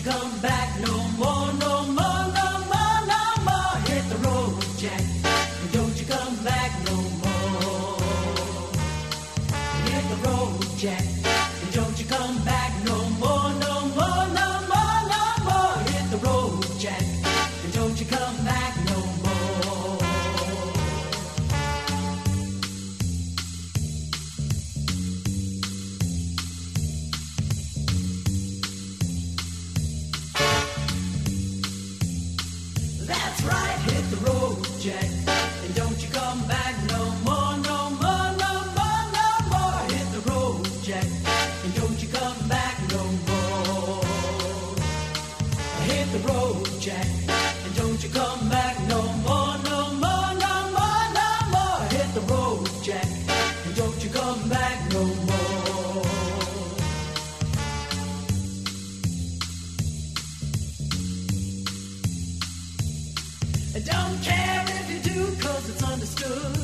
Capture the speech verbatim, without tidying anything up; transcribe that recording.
come back no more, no more, no more, no more. Hit the road, Jack, and don't you come back no more. Hit the road, Jack, and don't you come back no more, no more, no more, no more. Hit the road, Jack, and don't you come back no more. That's right, hit the road, Jack, and don't you come back no more, no more, no more, no more. Hit the road, Jack, and don't you come back no more. Hit the road, Jack, and don't you come back no more, no more, no more, no more. Hit the road, Jack, and don't you come back no more. I don't care if you do, cause it's understood.